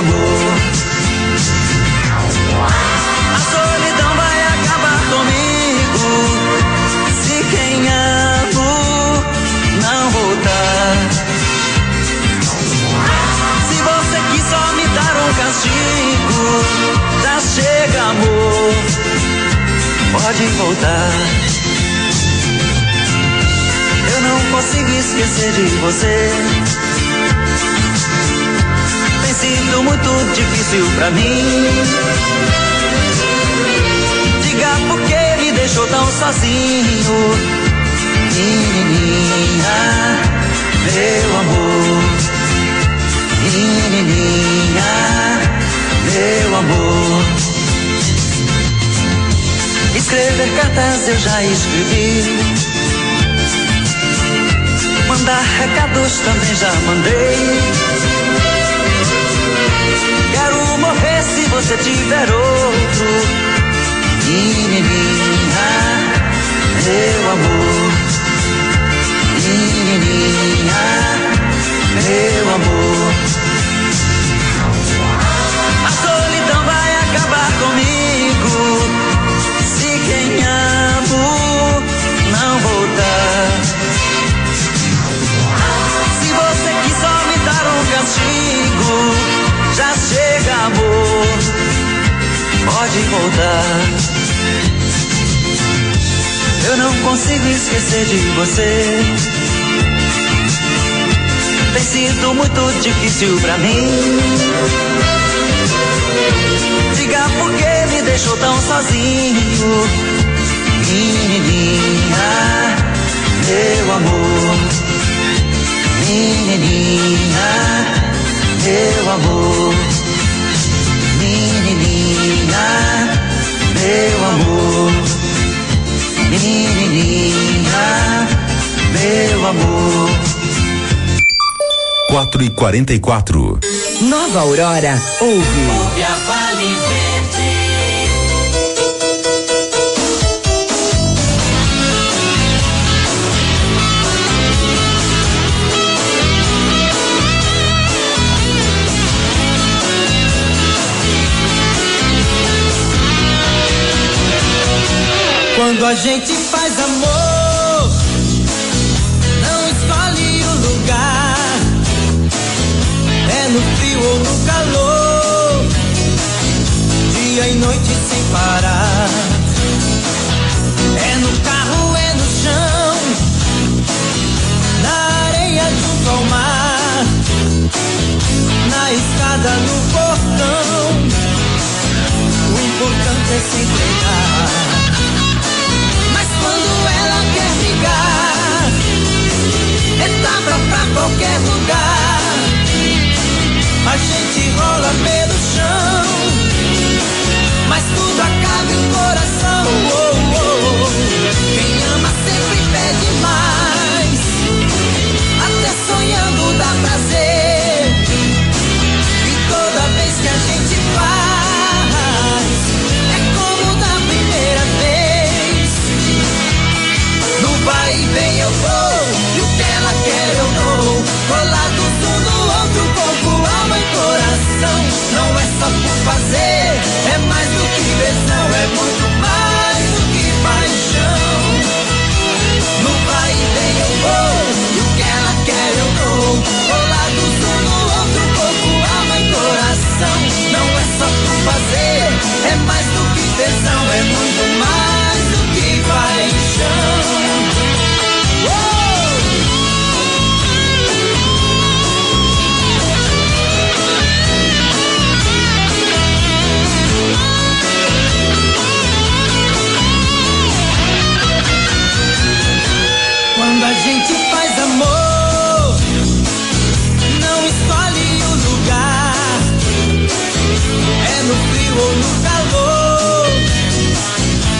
amor. A solidão vai acabar comigo se quem amo não voltar. Se você quis só me dar um castigo, já chega, amor, pode voltar. Eu não consigo esquecer de você. Tem sido muito difícil pra mim. Diga por que me deixou tão sozinho. Menininha, meu amor. Menininha, meu amor. Escrever cartas eu já escrevi. Mandar recados também já mandei. Quero morrer se você tiver outro. Menininha, meu amor. Menininha, meu amor. A solidão vai acabar comigo se quem amo não voltar. Se você quis só me dar um castigo, já chega, amor, pode voltar. Eu não consigo esquecer de você. Tem sido muito difícil pra mim. Diga por que me deixou tão sozinho. Menininha, meu amor. Menininha, meu amor. Menininha, meu amor. Menininha, meu amor. 4h44. Nova Aurora, ouve a Vale Verde. Quando a gente faz amor, não escolhe o lugar. É no frio ou no calor, dia e noite sem parar. É no carro, é no chão, na areia junto ao mar, na escada, no portão. O importante é se entregar. Quando ela quer brigar, é tábua pra qualquer lugar. A gente rola pelo chão, mas tudo acaba em coração. Oh, oh, oh. Quem ama sempre pede mais, até sonhando dá prazer. E toda vez que a gente faz, é como da primeira vez. No vai e vem eu vou, e o que ela quer eu dou. Colados um no outro, corpo, alma e coração. Não é só por fazer, é mais do que tesão, é muito mais do que paixão. No vai e vem eu vou, e o que ela quer eu dou. Colados um no outro, corpo, alma e coração. Não é só por fazer, é mais do que tesão, é muito mais do que paixão. Quando a gente faz amor, não escolhe o lugar. É no frio ou no calor,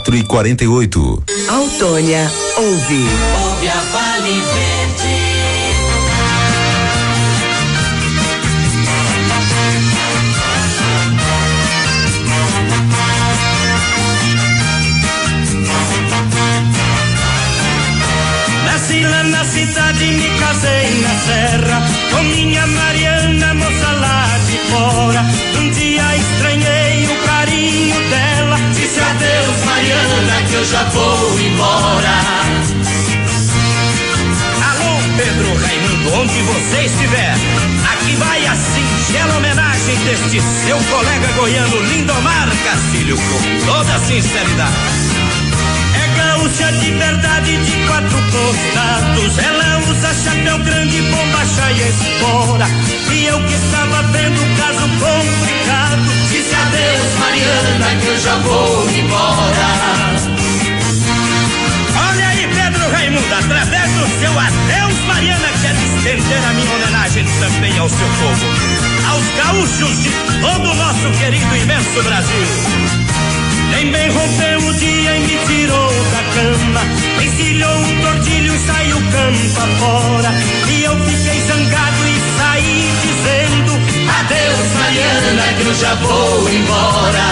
4h48. Autônia ouve. Ouve a Vale Verde. Nasci lá na cidade, me casei na serra, com minha Mariana, moça lá de fora. Um dia estranhei o carinho dela, disse adeus Mariana, que eu já vou embora. Alô Pedro Raimundo, onde você estiver, aqui vai a singela homenagem deste seu colega goiano Lindomar Castilho, com toda a sinceridade. Gaúcha de verdade de 4 costados, ela usa chapéu grande, bombacha e espora. E eu que estava vendo o caso complicado, disse adeus Mariana, que eu já vou embora. Olha aí Pedro Raimundo, através do seu adeus Mariana, quero estender a minha homenagem também ao seu povo, aos gaúchos de todo o nosso querido e imenso Brasil. Nem bem rompeu o dia e me tirou da cama, encilhou um tordilho e saiu campo afora. E eu fiquei zangado e saí dizendo adeus Mariana, que eu já vou embora.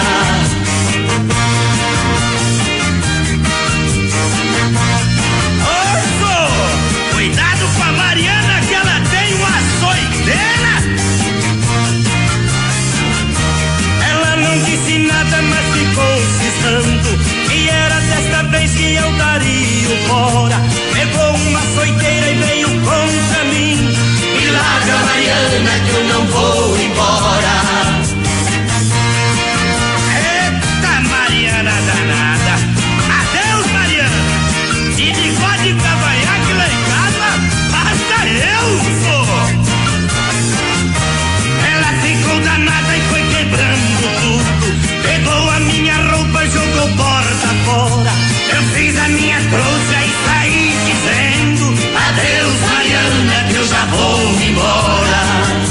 Osso, cuidado com a Mariana, que ela tem uma açoiteira. Ela não disse nada, mas ficou cismando, e era desta vez que eu daria o fora. Pegou uma açoiteira e veio contra mim, me larga Mariana, que eu não vou embora. Eita Mariana danada, adeus Mariana, e bigode cavanhaque lá em casa, basta eu, pô. Ela ficou danada e foi quebrando tudo, pegou a minha roupa, jogou porta fora. Eu fiz a minha trouxa e saí dizendo adeus Mariana, que eu já vou embora.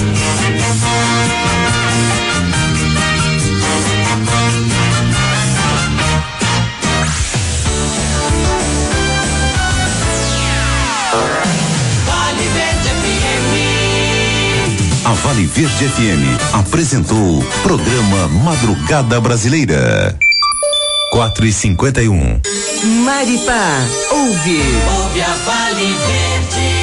Vale Verde FM. A Vale Verde FM apresentou programa Madrugada Brasileira. 4h51. Maripá ouve. Ouve a Vale Verde.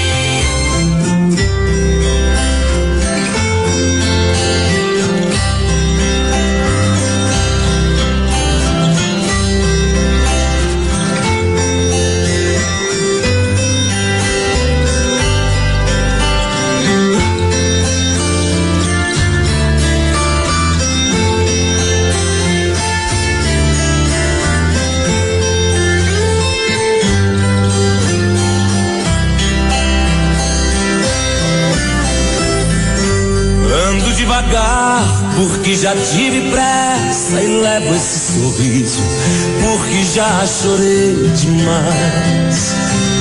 Devagar, porque já tive pressa e levo esse sorriso, porque já chorei demais.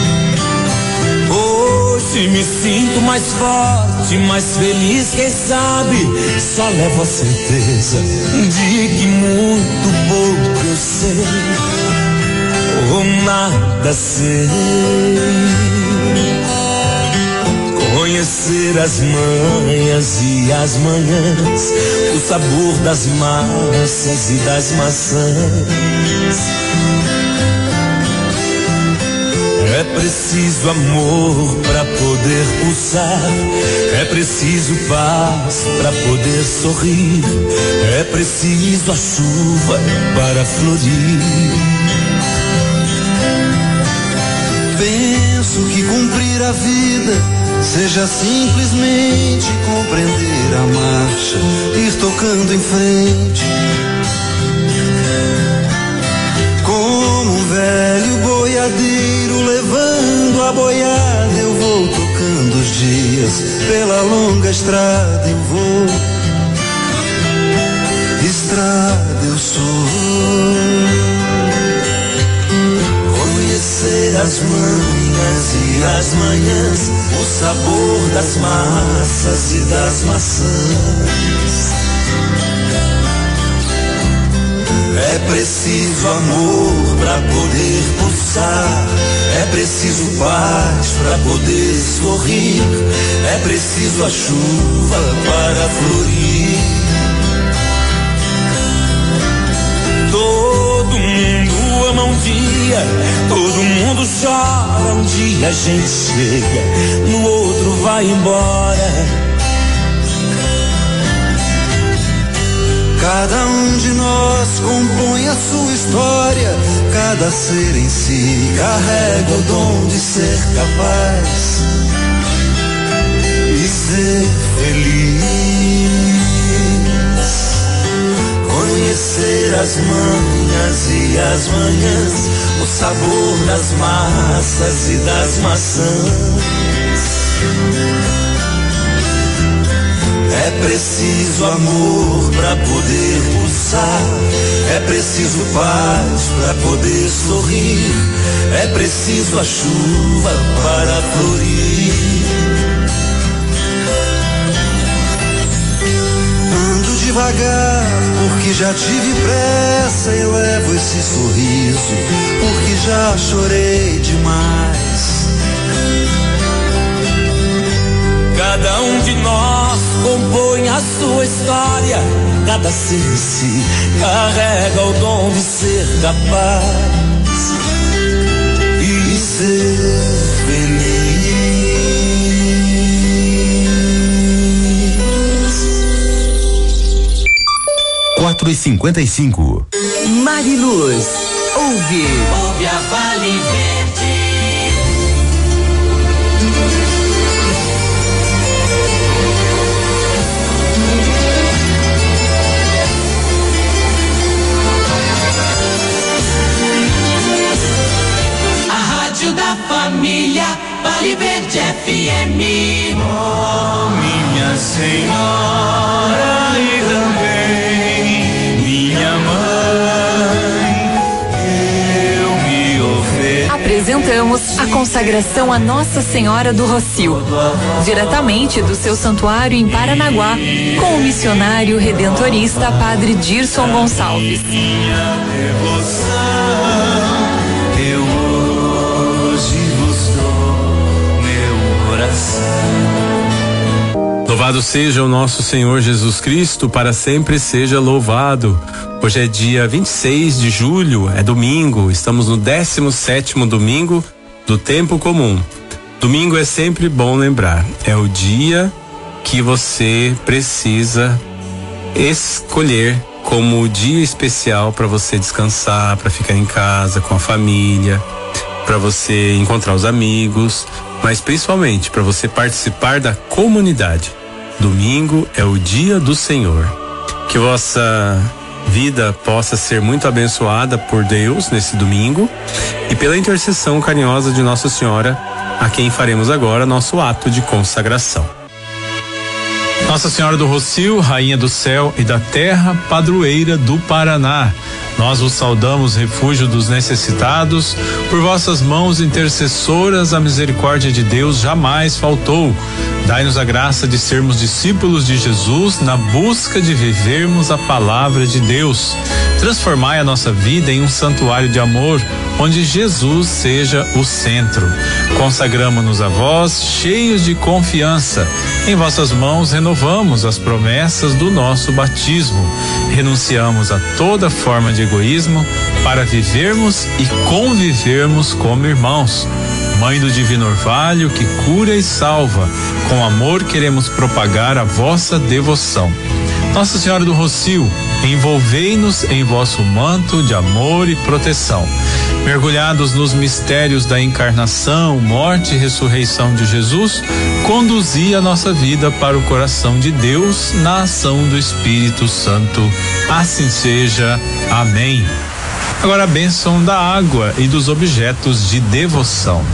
Hoje me sinto mais forte, mais feliz, quem sabe só levo a certeza de que muito pouco eu sei, ou nada sei. Conhecer as manhas e as manhãs, o sabor das massas e das maçãs. É preciso amor pra poder pulsar, é preciso paz pra poder sorrir, é preciso a chuva para florir. Penso que cumprir a vida seja simplesmente compreender a marcha, ir tocando em frente. Como um velho boiadeiro levando a boiada, eu vou tocando os dias pela longa estrada. Eu vou, estrada eu sou. Conhecer as manhas e as manhãs, o sabor das massas e das maçãs. É preciso amor pra poder pulsar. É preciso paz pra poder sorrir. É preciso a chuva para florir. Todo mundo ama um dia, todo mundo chora. Um dia a gente chega, no outro vai embora. Cada um de nós compõe a sua história. Cada ser em si carrega o dom de ser capaz e ser feliz. Conhecer as manhas e as manhãs, o sabor das massas e das maçãs. É preciso amor pra poder pulsar. É preciso paz pra poder sorrir. É preciso a chuva para florir. Ando devagar porque já tive pressa e levo esse sorriso porque já chorei demais. Cada um de nós compõe a sua história. Cada ser em si carrega o dom de ser capaz e ser feliz. 4h55. Mariluz, ouve. Ouve a Vale Verde. Da família, Vale Verde FM. Oh, minha senhora e também minha mãe, eu me ofereço. Apresentamos a consagração a Nossa Senhora do Rocio, diretamente do seu santuário em Paranaguá, com o missionário redentorista Padre Dirson Gonçalves. Minha devoção, Louvado seja o nosso Senhor Jesus Cristo, para sempre seja louvado. Hoje é dia 26 de julho, é domingo, estamos no 17º domingo do tempo comum. Domingo é sempre bom lembrar, é o dia que você precisa escolher como o dia especial para você descansar, para ficar em casa com a família, para você encontrar os amigos, mas principalmente para você participar da comunidade. Domingo é o dia do Senhor. Que vossa vida possa ser muito abençoada por Deus nesse domingo e pela intercessão carinhosa de Nossa Senhora, a quem faremos agora nosso ato de consagração. Nossa Senhora do Rocio, Rainha do céu e da terra, padroeira do Paraná, nós vos saudamos, refúgio dos necessitados. Por vossas mãos intercessoras, a misericórdia de Deus jamais faltou. Dai-nos a graça de sermos discípulos de Jesus na busca de vivermos a palavra de Deus. Transformai a nossa vida em um santuário de amor, onde Jesus seja o centro. Consagramo-nos a vós, cheios de confiança. Em vossas mãos renovamos as promessas do nosso batismo. Renunciamos a toda forma de egoísmo para vivermos e convivermos como irmãos. Mãe do Divino Orvalho, que cura e salva, com amor queremos propagar a vossa devoção. Nossa Senhora do Rocio, envolvei-nos em vosso manto de amor e proteção. Mergulhados nos mistérios da encarnação, morte e ressurreição de Jesus, conduzi a nossa vida para o coração de Deus na ação do Espírito Santo. Assim seja. Amém. Agora a bênção da água e dos objetos de devoção.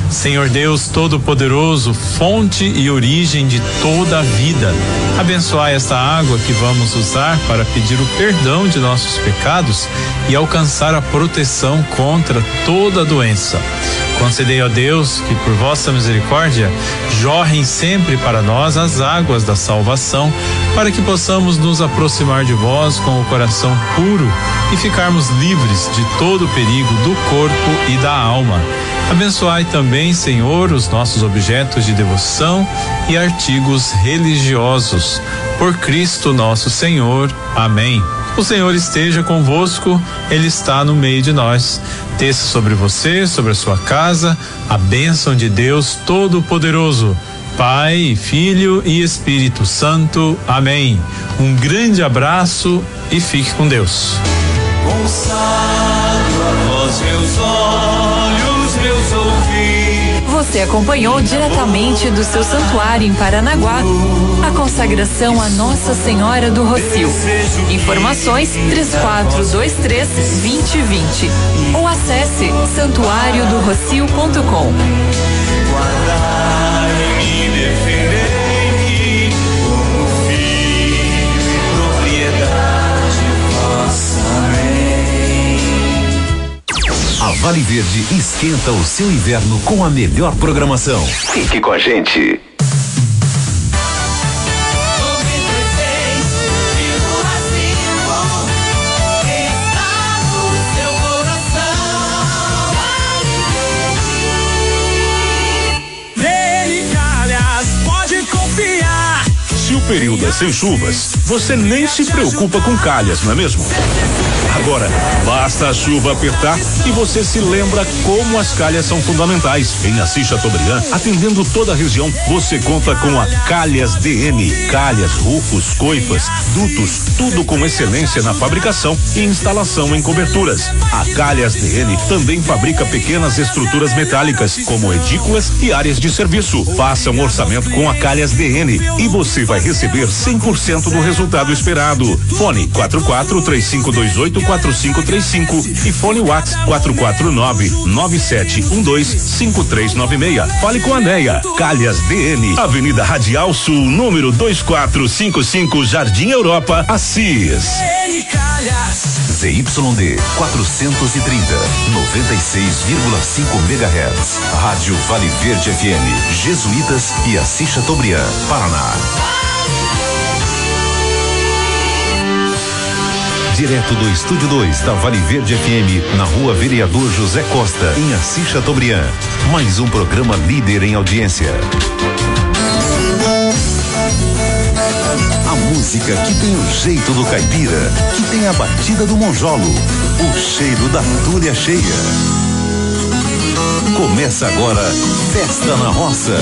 Senhor Deus Todo-Poderoso, fonte e origem de toda a vida, abençoai esta água que vamos usar para pedir o perdão de nossos pecados e alcançar a proteção contra toda doença. Concedei, ó Deus, que por vossa misericórdia jorrem sempre para nós as águas da salvação, para que possamos nos aproximar de vós com o coração puro e ficarmos livres de todo perigo do corpo e da alma. Abençoai também, Senhor, os nossos objetos de devoção e artigos religiosos. Por Cristo nosso Senhor. Amém. O Senhor esteja convosco, Ele está no meio de nós. Desça sobre você, sobre a sua casa, a bênção de Deus Todo-Poderoso, Pai, Filho e Espírito Santo. Amém. Um grande abraço e fique com Deus. Consagro a vós meus olhos, meus ouvidos. Você acompanhou diretamente do seu santuário em Paranaguá a consagração a Nossa Senhora do Rocio. Informações 3423-2020 ou acesse santuariodorocio.com. Guardai-me e defendei-me como filho e propriedade vossa. Amém. A Vale Verde esquenta o seu inverno com a melhor programação. Fique com a gente. Se o período é sem chuvas, você nem se preocupa com calhas, não é mesmo? Agora, basta a chuva apertar e você se lembra como as calhas são fundamentais. Em Assis Chateaubriand, atendendo toda a região, você conta com a Calhas DN. Calhas, rufos, coifas, dutos, tudo com excelência na fabricação e instalação em coberturas. A Calhas DN também fabrica pequenas estruturas metálicas, como edículas e áreas de serviço. Faça um orçamento com a Calhas DN e você vai receber 100% do resultado esperado. Fone 44-3528-4535 e fone WhatsApp 449-9712-5396. Fale com a Neia. Calhas DN, Avenida Radial Sul, número 2455, Jardim Europa, Assis. ZYD 430, 96,5 MHz. Rádio Vale Verde FM, Jesuítas e Assis Chateaubriand, Paraná. Direto do Estúdio 2 da Vale Verde FM, na Rua Vereador José Costa, em Assis Chateaubriand. Mais um programa líder em audiência. A música que tem o jeito do caipira, que tem a batida do monjolo, o cheiro da tulha cheia. Começa agora, Festa na Roça.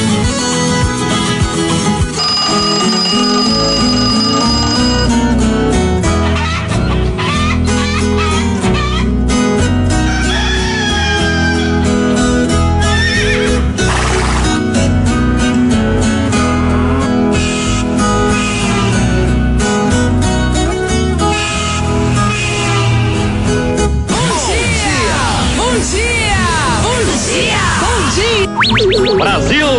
Brasil!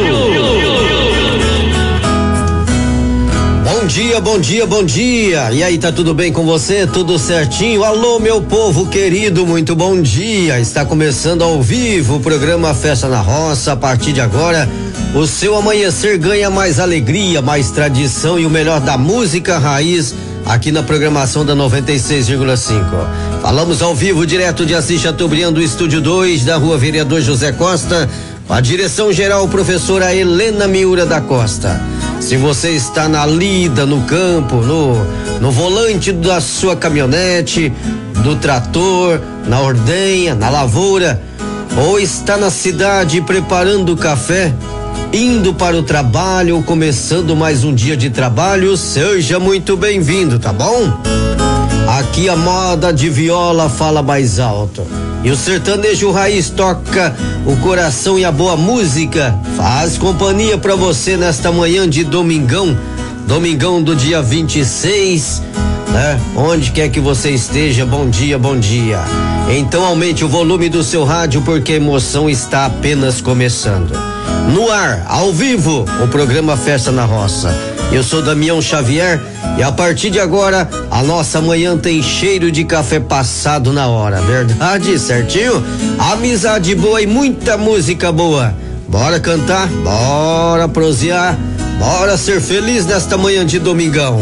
Bom dia, bom dia. E aí, tá tudo bem com você? Tudo certinho? Alô, meu povo querido, muito bom dia. Está começando ao vivo o programa Festa na Roça. A partir de agora, o seu amanhecer ganha mais alegria, mais tradição e o melhor da música raiz aqui na programação da 96,5. Falamos ao vivo, direto de Assis Chateaubriand, do Estúdio 2 da Rua Vereador José Costa, com a direção geral professora Helena Miura da Costa. Se você está na lida, no campo, no volante da sua caminhonete, do trator, na ordenha, na lavoura, ou está na cidade preparando o café, indo para o trabalho ou começando mais um dia de trabalho, seja muito bem-vindo, tá bom? Aqui a moda de viola fala mais alto e o sertanejo raiz toca o coração e a boa música faz companhia pra você nesta manhã de domingão do dia 26 né? Onde quer que você esteja, bom dia, bom dia. Então aumente o volume do seu rádio porque a emoção está apenas começando. No ar, ao vivo, o programa Festa na Roça. Eu sou Damião Xavier e a partir de agora a nossa manhã tem cheiro de café passado na hora, verdade? Certinho? Amizade boa e muita música boa. Bora cantar, bora prosear, bora ser feliz nesta manhã de domingão.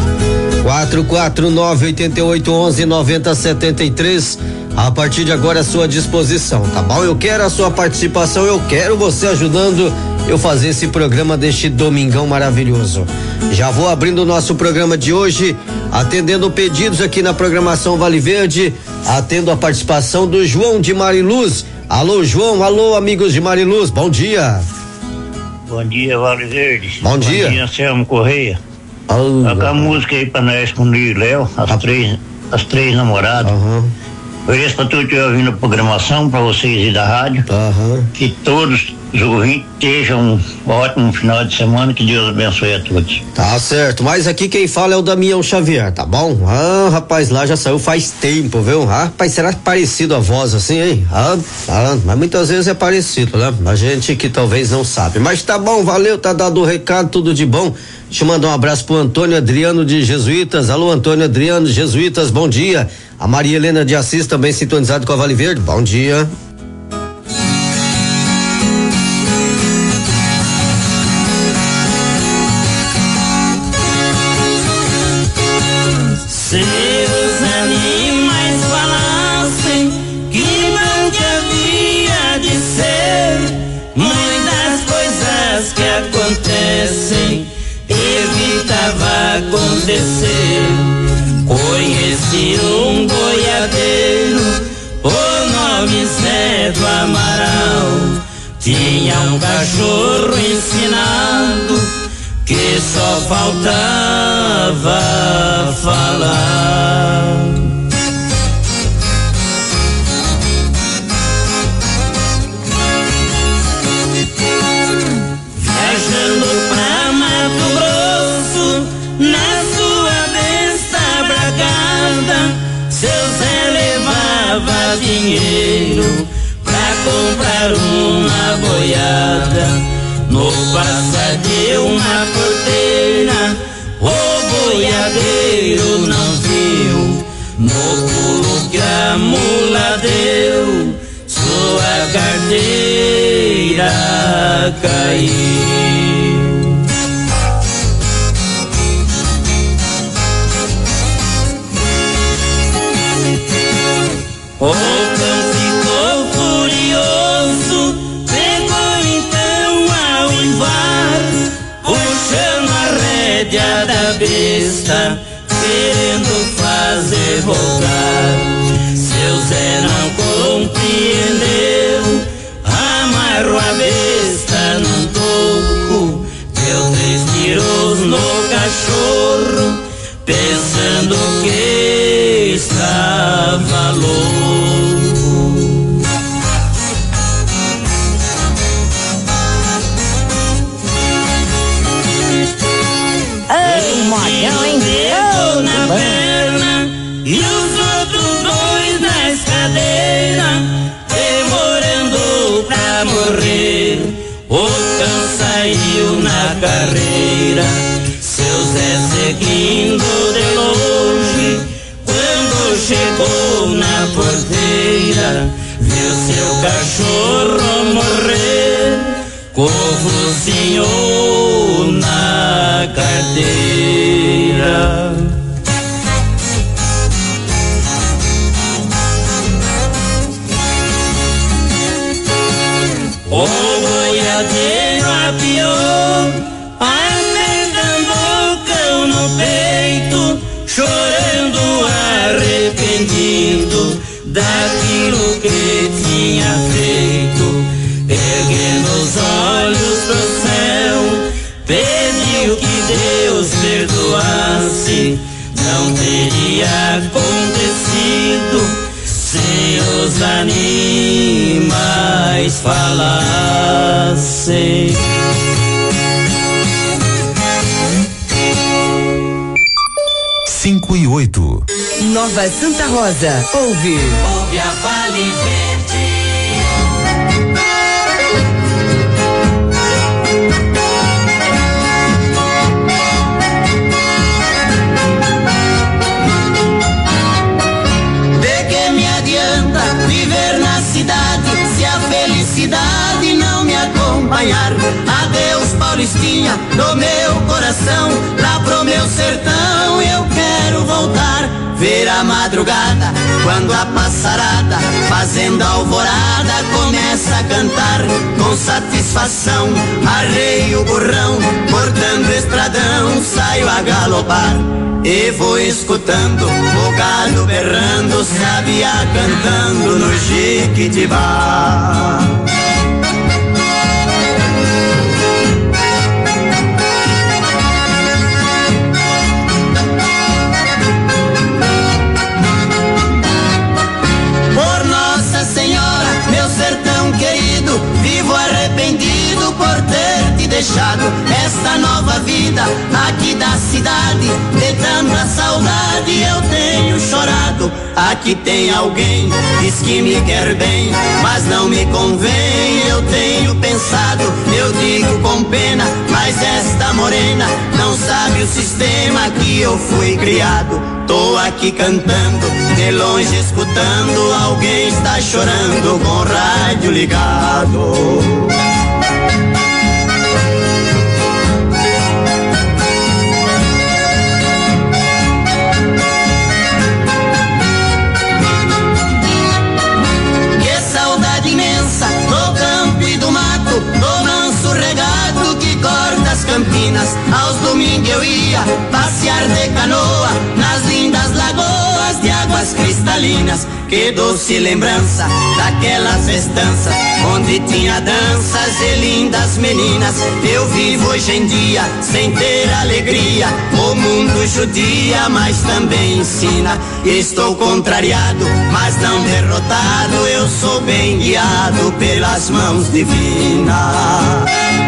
449-8811-9073. A partir de agora à sua disposição, tá bom? Eu quero a sua participação, eu quero você ajudando eu fazer esse programa deste domingão maravilhoso. Já vou abrindo o nosso programa de hoje, atendendo pedidos aqui na programação Vale Verde, atendo a participação do João de Mariluz. Alô, João, alô, amigos de Mariluz, bom dia. Bom dia, Vale Verde. Bom dia. Bom dia, Anselmo Correia. Toca a música aí pra nós com o Nir e Léo, as três namoradas. Ofereço pra todos que estão ouvindo a programação, pra vocês e da rádio. Que todos os ouvintes estejam um ótimo final de semana, que Deus abençoe a todos. Tá certo, mas aqui quem fala é o Damião Xavier, tá bom? Ah, rapaz, lá já saiu faz tempo, viu? Ah, rapaz, será parecido a voz assim, hein? Mas muitas vezes é parecido, né? A gente que talvez não sabe, mas tá bom, valeu, tá dado o recado, tudo de bom. Deixa eu mandar um abraço pro Antônio Adriano de Jesuítas. Alô, Antônio Adriano de Jesuítas, bom dia. A Maria Helena de Assis também sintonizado com a Vale Verde, bom dia. Se os animais falassem que não que havia de ser, muitas coisas que acontecem evitava acontecer. Conheci um boiadeiro, o nome Zé do Amaral. Tinha um cachorro ensinado que só faltava falar. Viajando pra Mato Grosso, na sua besta bragada, seu Zé levava dinheiro pra comprar uma boiada. No passar de uma porteira, o boiadeiro não viu. No pulo que a mula deu, sua carteira caiu. O cão ficou furioso, pegou então ao embar, puxando a rédea da besta, querendo fazer voltar. Seu Zé não compreendeu, amarrou a besta num toco, deu 3 tiros no cachorro, pensando que estava louco. Dedo na perna e os outros 2 na escadeira, demorando pra morrer. O cão saiu na carreira, seu Zé seguindo de longe. Quando chegou na porteira, viu seu cachorro morrer, com o focinho na carteira. O boiadeiro apiou, apertando o cão no peito, chorando arrependido daquilo que tinha feito. Erguendo os olhos pro céu, pediu que Deus perdoasse. Não teria acontecido se os animais falassem. 5 e 8. 18. Nova Santa Rosa, ouve a Vale Verde. De que me adianta viver na cidade se a felicidade não me acompanhar? Adeus, Paulistinha, do meu coração, lá pro meu sertão eu quero voltar. Ver a madrugada, quando a passarada, fazendo alvorada, começa a cantar. Com satisfação, arreio o burrão, cortando estradão, saio a galopar. E vou escutando o galo berrando, sabiá cantando no Jequitibá. Querido, vivo arrependido por ter te deixado. Esta nova vida aqui da cidade, de tanta saudade eu tenho chorado. Aqui tem alguém, diz que me quer bem, mas não me convém, eu tenho pensado. Eu digo com pena, mas esta morena não sabe o sistema que eu fui criado. Tô aqui cantando, de longe escutando, alguém está chorando com o rádio ligado. Que saudade imensa do campo e do mato, do manso regado que corta as campinas. Aos domingos eu ia passear de canoa nas lindas lagoas de águas cristalinas. Que doce lembrança daquelas festanças onde tinha danças e lindas meninas. Eu vivo hoje em dia sem ter alegria, o mundo judia, mas também ensina. Estou contrariado, mas não derrotado, eu sou bem guiado pelas mãos divinas.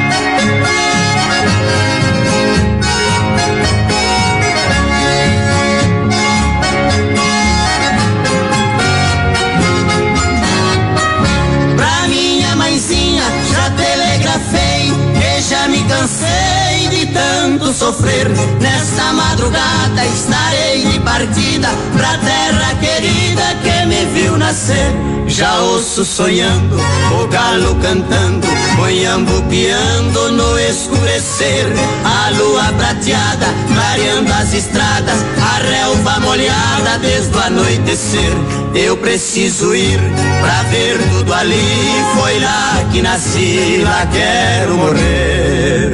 Já telegrafei, que já me cansei de tanto sofrer. Nesta madrugada estarei de partida pra terra querida que me viu nascer. Já ouço sonhando, o galo cantando, boiambo piando no escurecer. A lua prateada, clareando as estradas, a relva molhada desde o anoitecer. Eu preciso ir pra ver tudo ali, foi lá que nasci, lá quero morrer.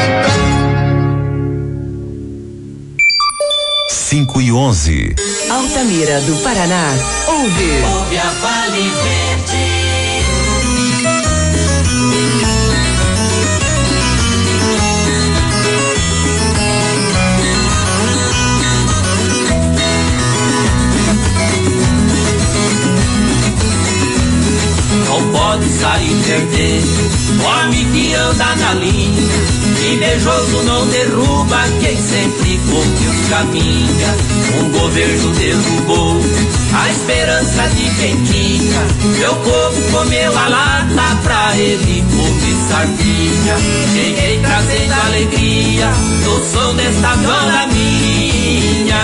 5:11. Altamira do Paraná, ouve a Vale Verde. Não pode sair perdendo, homem que anda na linha. Invejoso não derruba quem sempre confios caminha. Um governo derrubou a esperança de quem tinha. Meu povo comeu a lata pra ele comer sardinha. Cheguei trazendo alegria do som desta banda minha.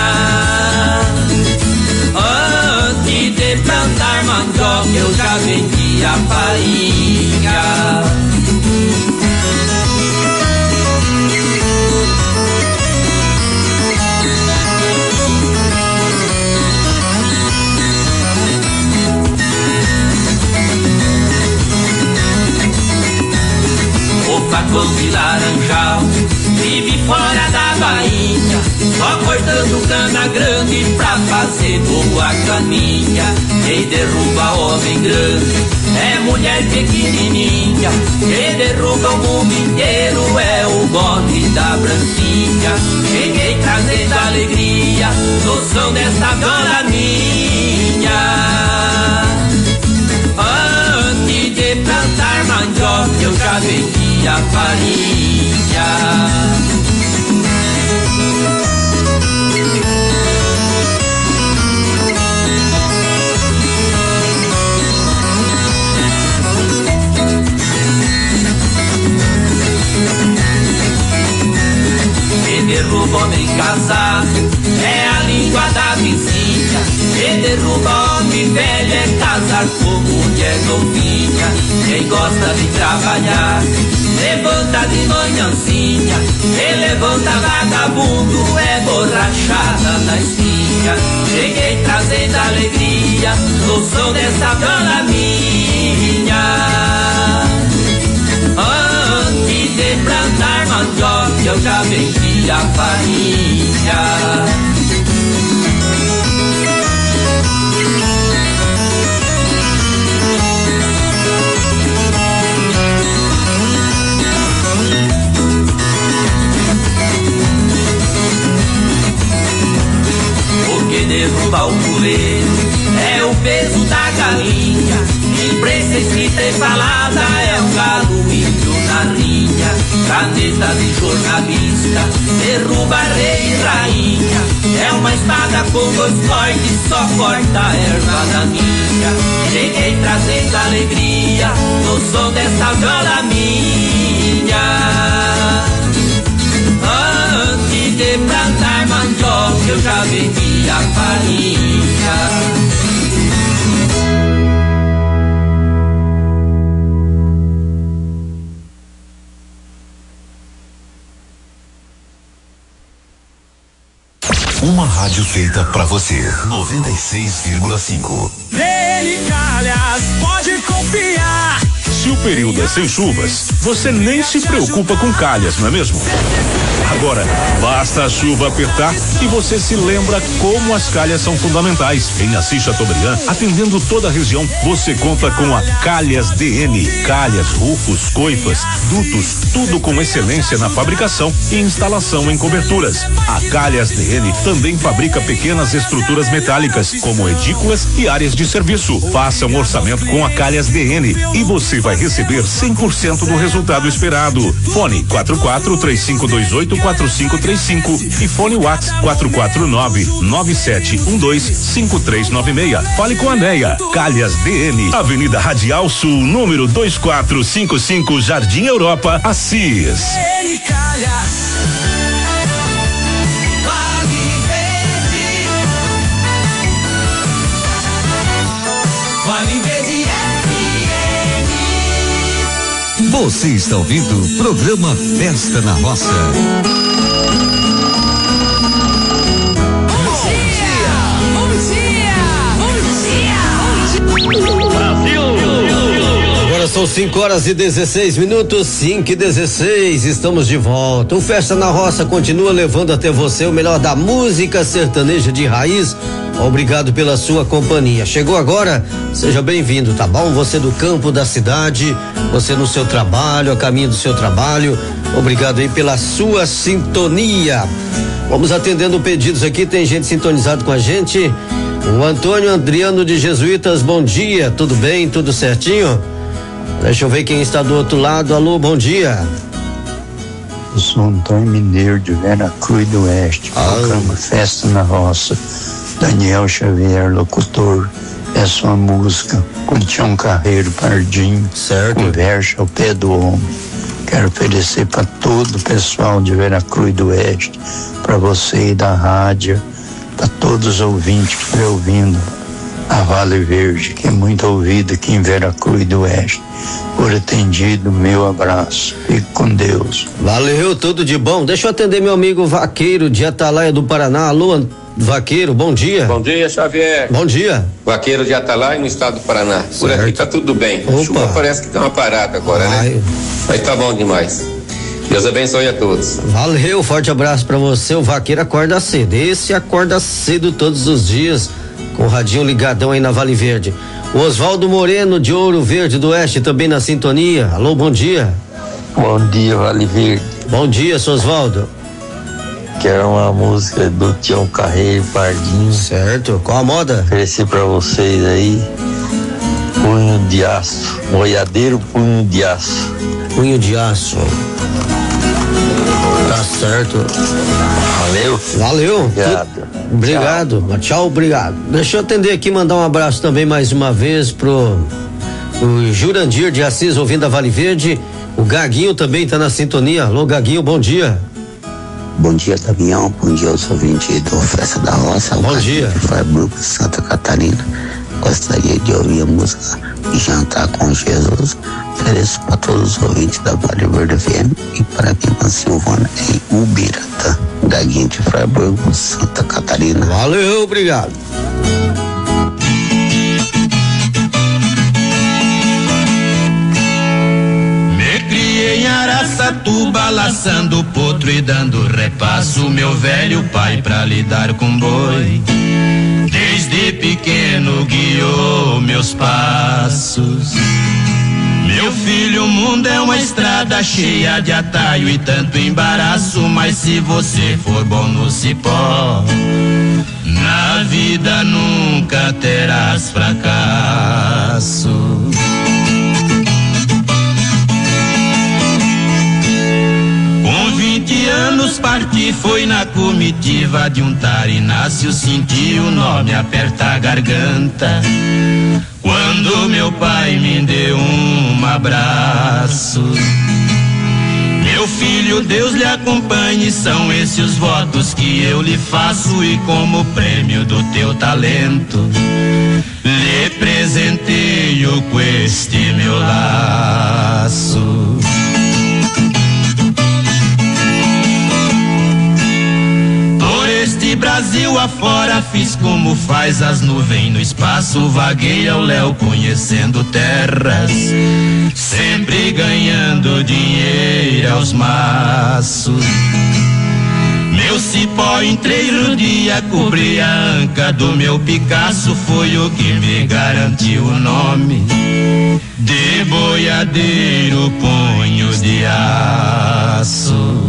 Antes de plantar mandioca eu já vendia farinha. O facão de laranjal vive fora da bainha, só cortando cana grande pra fazer boa caminha. Quem derruba homem grande é mulher pequenininha. Quem derruba o mundo inteiro é o golpe da branquinha. Cheguei trazendo alegria no som desta banda minha. Antes de plantar mandioca eu já vendia farinha. homem casado, é a língua da vizinha. Quem derruba homem velho é casar com mulher novinha. Quem gosta de trabalhar, levanta de manhãzinha. Quem levanta vagabundo é borrachada na espinha. Cheguei trazendo alegria no som dessa viola minha. Antes de plantar mandioca eu já vendi a farinha. Porque derruba o puleiro é o peso da galinha. Imprensa escrita e falada é o galo índio na linha. Caneta de jornalista derruba rei e rainha. É uma espada com dois cortes, só corta a erva daninha. Cheguei trazendo alegria no som dessa viola minha. Antes de plantar mandioca eu já vendi a farinha. Uma rádio feita pra você. 96,5. Nele Calhas, pode confiar. Se o período é sem chuvas, você nem se preocupa com calhas, não é mesmo? Agora, basta a chuva apertar e você se lembra como as calhas são fundamentais. Em Assis Chateaubriand, atendendo toda a região, você conta com a Calhas DN. Calhas, rufos, coifas, dutos, tudo com excelência na fabricação e instalação em coberturas. A Calhas DN também fabrica pequenas estruturas metálicas, como edículas e áreas de serviço. Faça um orçamento com a Calhas DN e você vai receber 100% do resultado esperado. Fone 44-3528-4535 e fone WhatsApp 449-9712-5396. Fale com a Neia. Calhas DN, Avenida Radial Sul, número 2455, Jardim Europa, Assis. Você está ouvindo o programa Festa na Roça. Agora são 5h16, 5h16, estamos de volta. O Festa na Roça continua levando até você o melhor da música sertaneja de raiz. Obrigado pela sua companhia. Chegou agora? Seja bem-vindo, tá bom? Você do campo, da cidade, você no seu trabalho, a caminho do seu trabalho. Obrigado aí pela sua sintonia. Vamos atendendo pedidos aqui, tem gente sintonizado com a gente. O Antônio Adriano de Jesuítas, bom dia, tudo bem, tudo certinho? Deixa eu ver quem está do outro lado. Alô, bom dia. Eu sou Antônio Mineiro de Vera Cruz do Oeste, programa Festa na Roça. Daniel Xavier, locutor, é sua música com Tião Carreiro Pardinho, certo? Conversa ao pé do homem. Quero oferecer para todo o pessoal de Vera Cruz do Oeste, para você e da rádio, para todos os ouvintes que estão ouvindo a Vale Verde, que é muito ouvida aqui em Vera Cruz do Oeste. Por atendido, meu abraço. Fique com Deus. Valeu, tudo de bom. Deixa eu atender meu amigo Vaqueiro de Atalaia do Paraná. Alô, Vaqueiro, bom dia. Bom dia, Xavier. Bom dia. Vaqueiro de Atalaia, no estado do Paraná. Certo. Por aqui tá tudo bem. Opa. A chuva parece que tá uma parada agora, né? Mas tá bom demais. Deus abençoe a todos. Valeu, forte abraço pra você. O Vaqueiro acorda cedo. Esse acorda cedo todos os dias, com o radinho ligadão aí na Vale Verde. O Oswaldo Moreno de Ouro Verde do Oeste também na sintonia. Alô, bom dia. Bom dia, Vale Verde. Bom dia, seu Oswaldo. Quero uma música do Tião Carreiro Pardinho. Certo, qual a moda? Ofereci pra vocês aí. Punho de aço, boiadeiro punho de aço. Punho de aço. Tá certo. Valeu. Valeu. Obrigado. Obrigado. Tchau, obrigado. Deixa eu atender aqui, mandar um abraço também mais uma vez pro Jurandir de Assis, ouvindo a Vale Verde. O Gaguinho também tá na sintonia. Alô, Gaguinho, bom dia. Bom dia, Damião. Bom dia aos ouvintes do Festa da Roça. Bom dia. De Freiburg, Santa Catarina. Gostaria de ouvir a música e jantar com Jesus. Ofereço para todos os ouvintes da Vale Verde FM e para a minha Silvana em Ubiratã, Gaguinho de Freiburg, Santa Catarina. Valeu, obrigado. Em Araçatuba, laçando potro e dando repasso, meu velho pai pra lidar com boi. Desde pequeno guiou meus passos. Meu filho, o mundo é uma estrada cheia de atalho e tanto embaraço, mas se você for bom no cipó, na vida nunca terás fracasso. Com 20 anos parti, foi na comitiva de um tarinácio, senti o nome apertar a garganta, quando meu pai me deu um abraço. Meu filho, Deus lhe acompanhe, são esses os votos que eu lhe faço, e como prêmio do teu talento, lhe presenteio com este meu laço. Este Brasil afora fiz como faz as nuvens no espaço, vaguei ao léu conhecendo terras, sempre ganhando dinheiro aos maços. Meu cipó inteiro dia cobri a anca do meu Picasso, foi o que me garantiu o nome de boiadeiro punho de aço.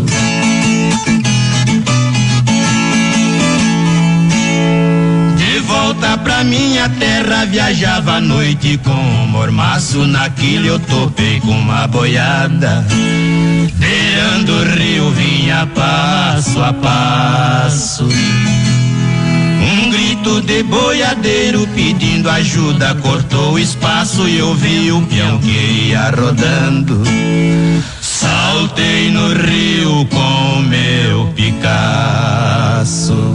Volta pra minha terra, viajava à noite com um mormaço, naquilo eu topei com uma boiada, beirando o rio vinha passo a passo. Um grito de boiadeiro pedindo ajuda cortou o espaço, e eu vi o peão que ia rodando, saltei no rio com meu Picasso.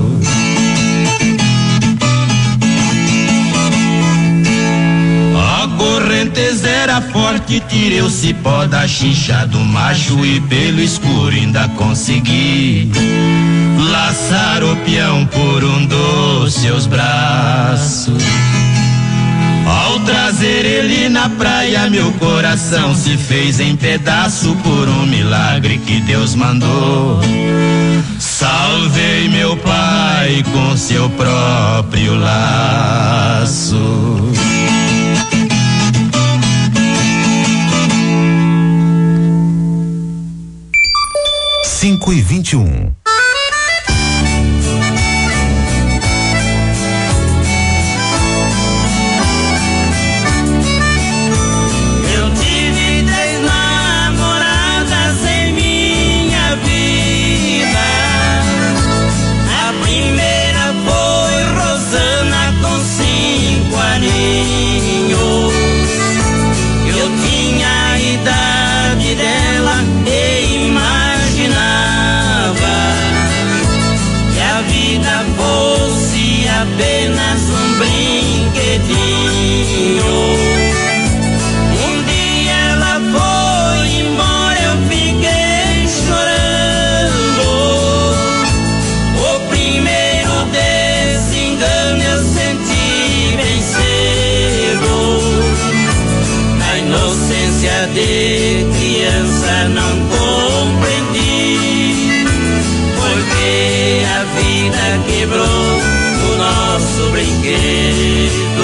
Correntes era forte, tirei o cipó da xixa do macho, e pelo escuro ainda consegui laçar o peão por um dos seus braços. Ao trazer ele na praia, meu coração se fez em pedaço, por um milagre que Deus mandou. Salvei meu pai com seu próprio laço. 5:21. Apenas um brinquedinho. Um dia ela foi embora, eu fiquei chorando. O primeiro desengano eu senti bem cedo. Na inocência de criança não compreendi, porque a vida quebrou nosso brinquedo.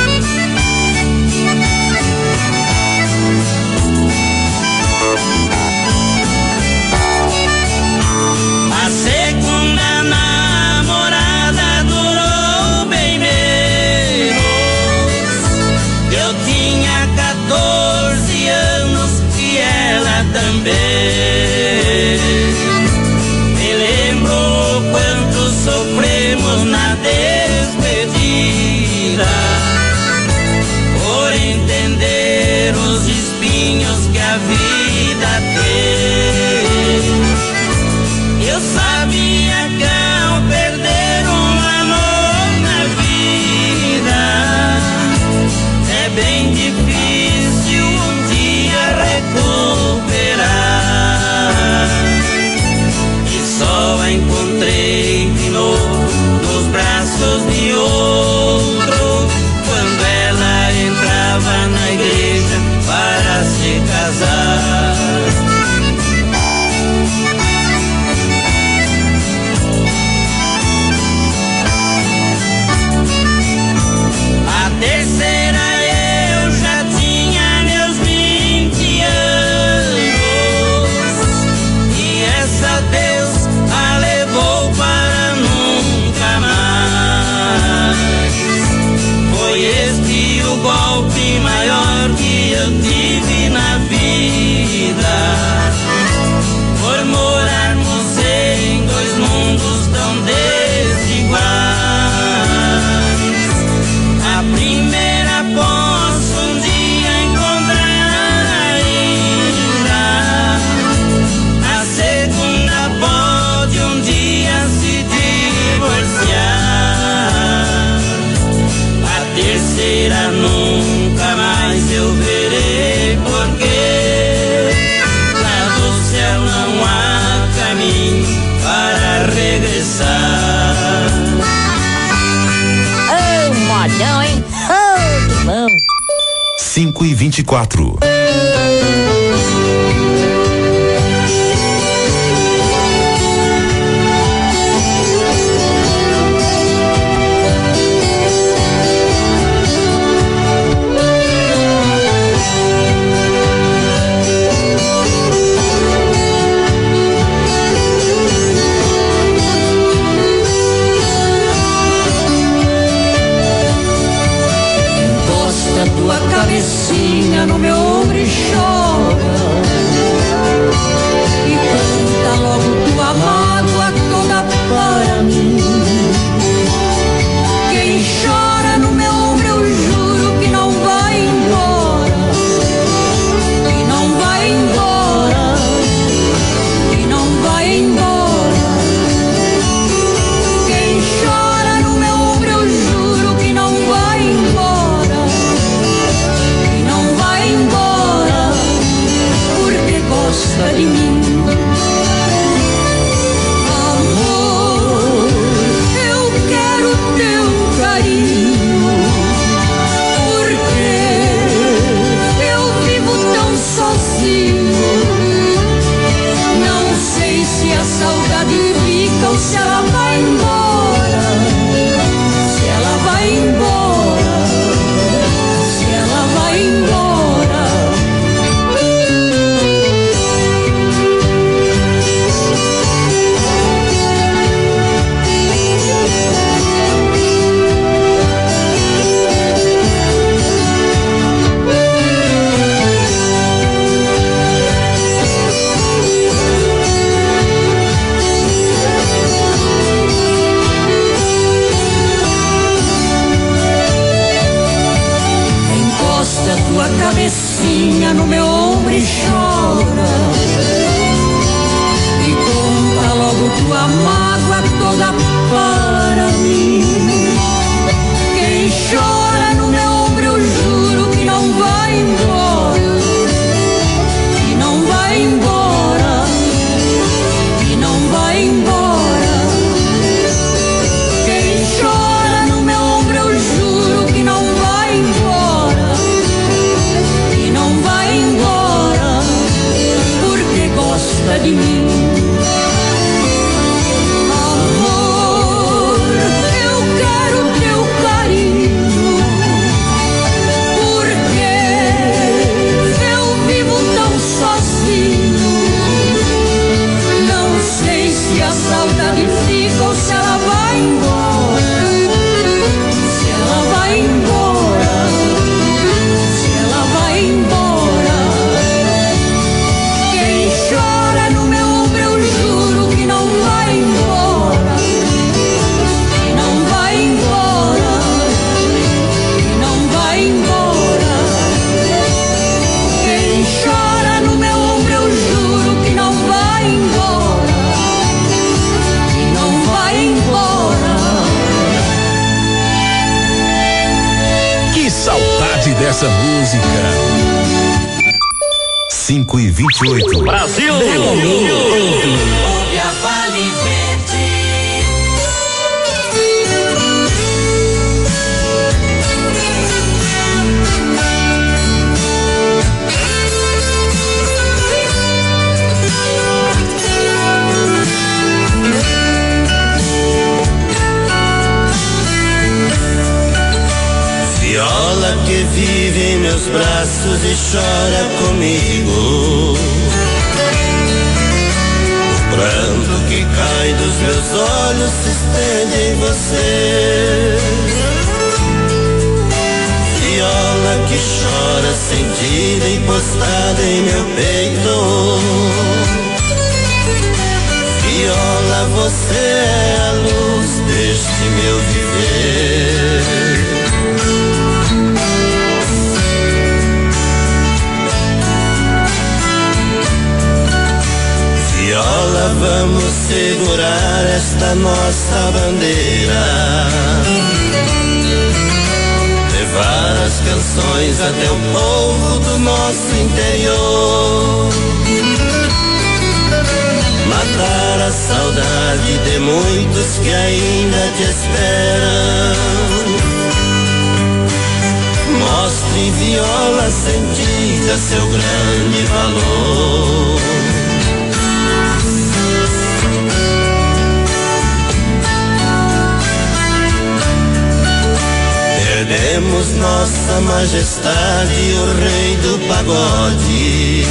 A segunda namorada durou bem menos. Eu tinha 14 anos e ela também. Me lembro quanto sofremos na despedida, por entender os espinhos que a vida tem. Eu sabia 5h24. Cabecinha no meu ombro e chora, e canta logo tua mágoa toda para mim. Quem chora no meu ombro eu juro que não vai embora, que não vai embora, que não vai embora. Quem chora no meu ombro eu juro que não vai embora, embora, porque gosta de mim. Amor, eu quero teu carinho, porque eu vivo tão sozinho. Não sei se a saudade fica ou se ela vai embora, se ela vai embora, se ela vai embora. Tua cabecinha no meu ombro e chora, e conta logo tua mágoa toda para mim. Quem chora no meu ombro eu juro que não vai embora, que não vai embora, que não vai embora. Quem chora no meu ombro eu juro que não vai embora, não vai embora, porque gosta de mim. Amor, eu quero teu carinho, porque eu vivo tão sozinho. Não sei se a saudade fica ou se ela vai embora, se ela vai embora, se ela vai embora. Quem chora no meu ombro eu juro que não vai embora, que não vai embora, que não vai embora. Quem chora no meu ombro eu juro que não vai embora, que não vai embora. Que saudade dessa música. 5h28. Brasil! Ouve a Vale Verde. Viola que vive em meus braços e chora comigo. O pranto que cai dos meus olhos se estende em você. Viola que chora sentida e postada em meu peito. Viola, você é a luz deste meu viver. Viola, vamos segurar esta nossa bandeira, levar as canções até o povo do nosso interior, matar a saudade de muitos que ainda te esperam. Mostre jovem viola sentida seu grande valor. Perdemos nossa majestade, o rei do pagode,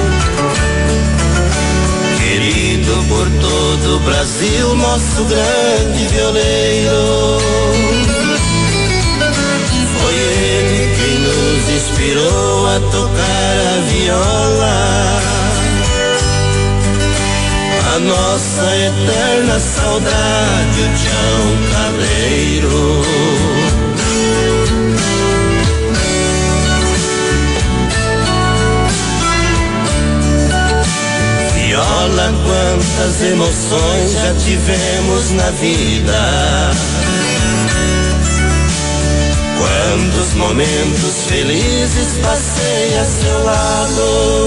querido por todo o Brasil, nosso grande violeiro. Foi ele quem nos inspirou a tocar a viola, a nossa eterna saudade, o Tião Carreiro. Viola, quantas emoções já tivemos na vida, quantos momentos felizes passei a seu lado.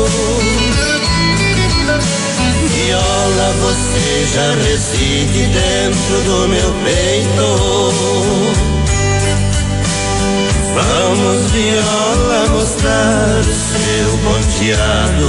Viola, você já reside dentro do meu peito. Vamos, viola, mostrar o seu ponteado.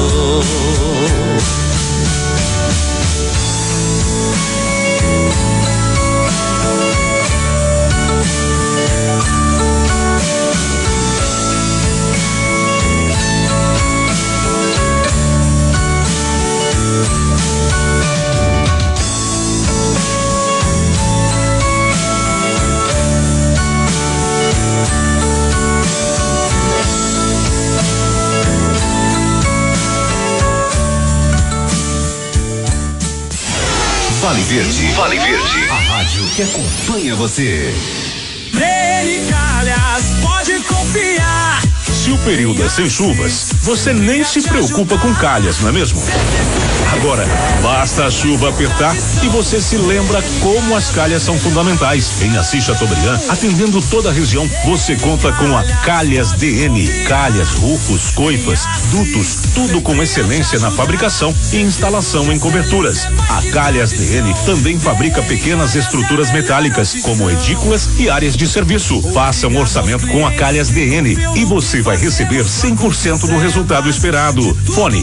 Vale Verde. Vale Verde. A rádio que acompanha você. Nele Calhas, pode confiar. Se o período é sem chuvas, você nem se preocupa com calhas, não é mesmo? Agora, basta a chuva apertar e você se lembra como as calhas são fundamentais. Em Assis Chateaubriand, atendendo toda a região, você conta com a Calhas DN. Calhas, rufos, coifas, dutos, tudo com excelência na fabricação e instalação em coberturas. A Calhas DN também fabrica pequenas estruturas metálicas, como edículas e áreas de serviço. Faça um orçamento com a Calhas DN e você vai receber 100% do resultado esperado. Fone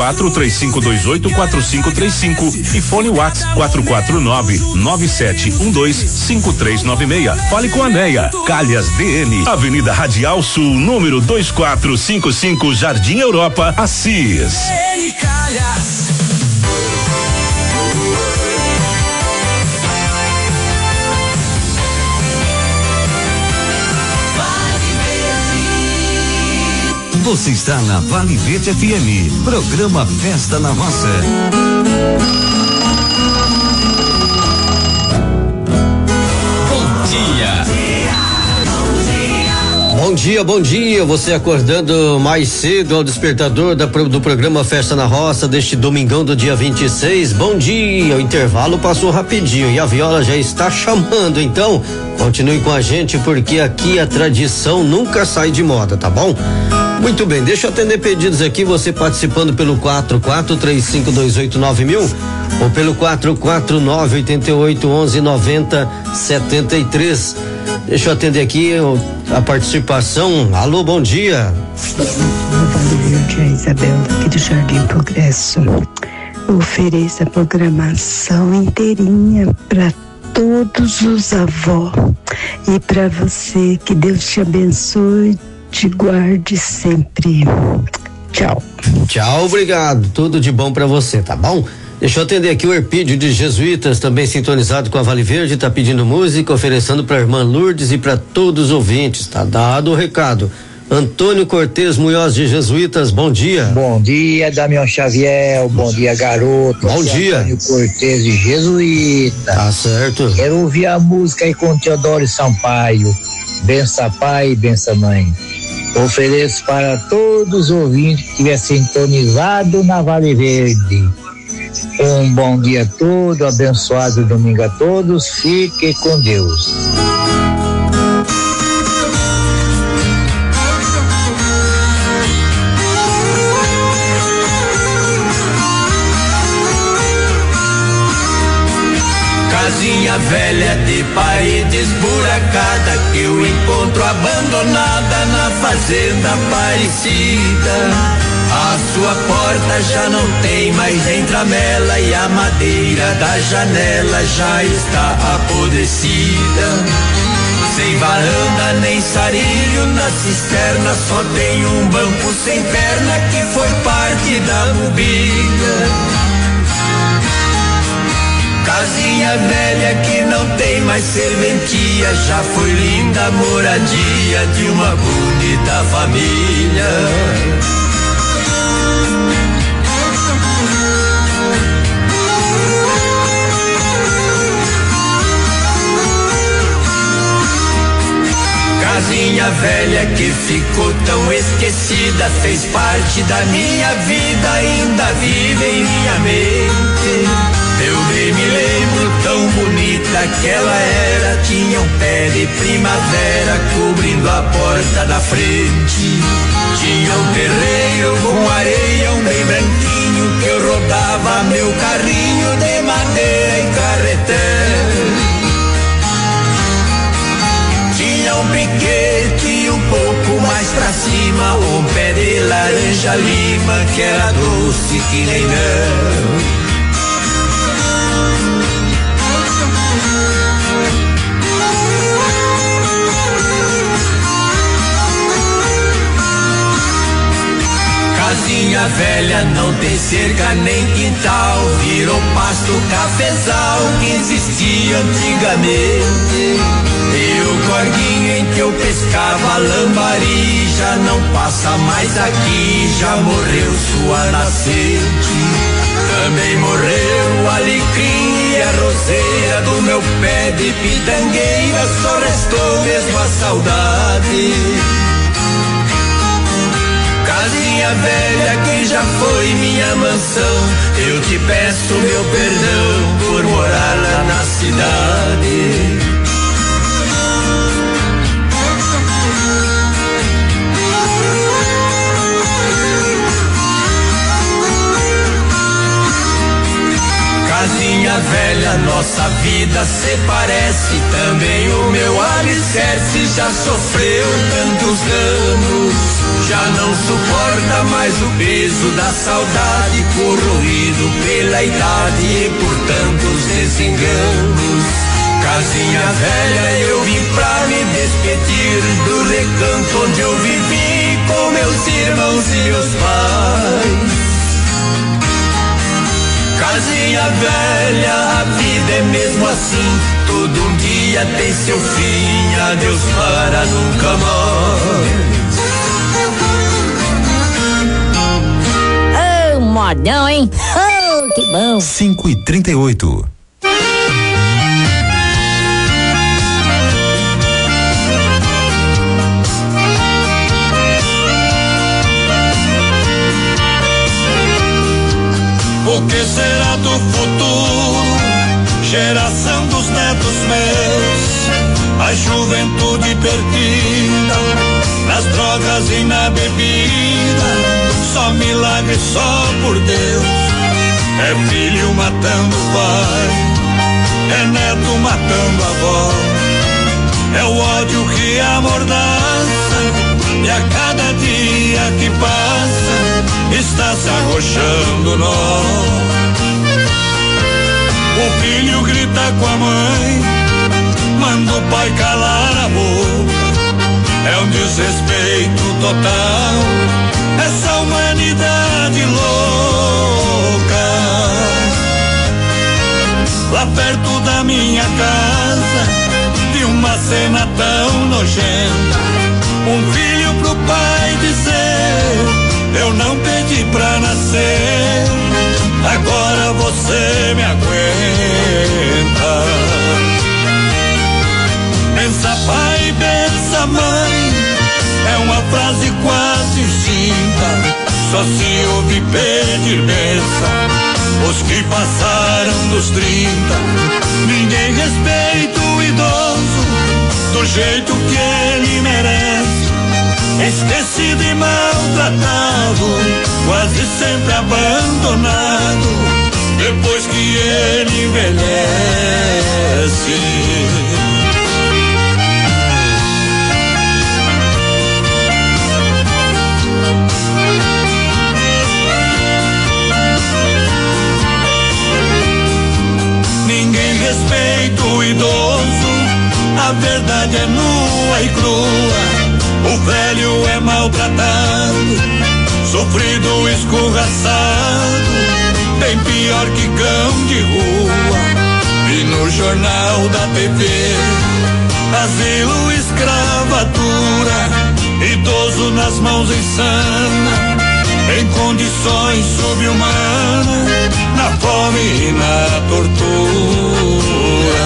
44-3528-4535 e fone WhatsApp 449-9712-5396. Fale com a Neia. Calhas DN, Avenida Radial Sul, número 2455, Jardim Europa, Assis. Você está na Vale Verde FM, programa Festa na Roça. Bom dia, bom dia. Você acordando mais cedo ao despertador do programa Festa na Roça deste domingão do dia 26. Bom dia. O intervalo passou rapidinho e a viola já está chamando, então continue com a gente porque aqui a tradição nunca sai de moda, tá bom? Muito bem, deixa eu atender pedidos aqui, você participando pelo 44-3528-9000 ou pelo 449-8811-9073. Deixa eu atender aqui a participação. Alô, bom dia. Vale Verde, a Isabel aqui do Jardim Progresso. Ofereça a programação inteirinha para todos os avós e para você, que Deus te abençoe, te guarde sempre. Tchau. Tchau, obrigado. Tudo de bom para você, tá bom? Deixa eu atender aqui o Herpídio de Jesuítas, também sintonizado com a Vale Verde, tá pedindo música, oferecendo pra irmã Lourdes e para todos os ouvintes. Tá dado o recado. Antônio Cortez Munhoz de Jesuítas, bom dia. Bom dia, Damião Xavier, bom dia, garoto. Bom dia. Antônio Cortez de Jesuítas. Tá certo. Quero ouvir a música aí com Teodoro Sampaio. Bença pai, bença mãe. Ofereço para todos os ouvintes que estiver sintonizado na Vale Verde. Um bom dia a todos, abençoado domingo a todos, fique com Deus. Casinha velha de parede esburacada que eu encontro abandonada na fazenda Aparecida. A sua porta já não tem mais entramela e a madeira da janela já está apodrecida. Sem varanda nem sarilho na cisterna, só tem um banco sem perna que foi parte da mobília. Casinha velha que não tem mais serventia, já foi linda moradia de uma bonita família. Casinha velha que ficou tão esquecida, fez parte da minha vida, ainda vive em minha mente. Eu bem me lembro tão bonita que ela era, tinha um pé de primavera cobrindo a porta da frente. Tinha um terreiro com areião bem branquinho que eu rodava meu carrinho de madeira e carretel. Tinha um piquete um pouco mais pra cima, um pé de laranja lima que era doce que nem mel. Casinha velha não tem cerca nem quintal, virou pasto cafezal que existia antigamente. E o corguinho em que eu pescava lambari já não passa mais aqui, já morreu sua nascente. Também morreu o alecrim e a roseira do meu pé de pitangueira, só restou mesmo a saudade. Casinha velha que já foi minha mansão, eu te peço meu perdão por morar lá na cidade. Casinha velha, nossa vida se parece, também o meu alicerce já sofreu tantos danos, já não suporta mais o peso da saudade, corroído pela idade e por tantos desenganos. Casinha velha, eu vim pra me despedir do recanto onde eu vivi com meus irmãos e meus pais. Casinha velha, a vida é mesmo assim, todo um dia tem seu fim, adeus para nunca mais. Oh, modão, hein? Oh, que bom. 5:38. O que será do futuro, geração dos netos meus? A juventude perdida, nas drogas e na bebida, só milagre só por Deus. É filho matando pai, é neto matando avó, é o ódio que amordaça, e a cada dia que passa está se arrochando nó. O filho grita com a mãe, manda o pai calar a boca. É um desrespeito total, essa humanidade louca. Lá perto da minha casa, vi uma cena tão nojenta. Um filho pro pai dizer: eu não pedi pra nascer, agora você me aguenta. Pensa pai, pensa mãe, é uma frase quase extinta, só se ouve pedir benção os que passaram dos 30. Ninguém respeita o idoso do jeito que ele merece, esquecido e maltratado, quase sempre abandonado, depois que ele envelhece. verdade é nua e crua. O velho é maltratado, sofrido, escorraçado, bem pior que cão de rua. Vi no jornal da TV, asilo, escravatura, idoso nas mãos em sana, em condições subhumanas, na fome e na tortura.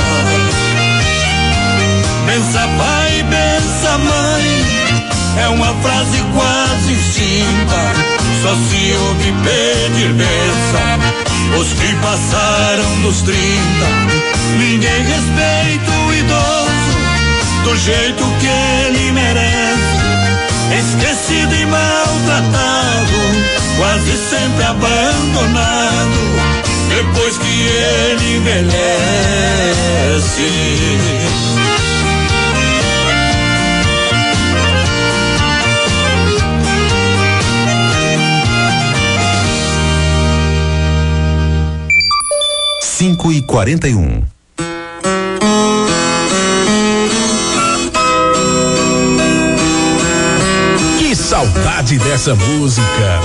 Bença pai, bença mãe, é uma frase quase extinta, só se ouve pedir benção os que passaram dos 30. Ninguém respeita o idoso do jeito que ele merece, esquecido e maltratado, quase sempre abandonado, depois que ele envelhece. 5h41. Que saudade dessa música.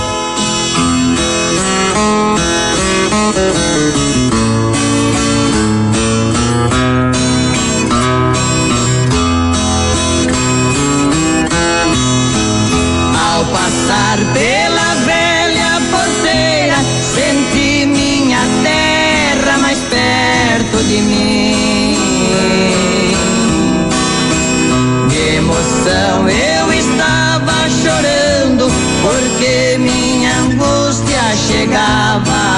Ao passar pela velha porteira, senti minha terra mais perto de mim. De emoção eu estava chorando, porque minha angústia chegava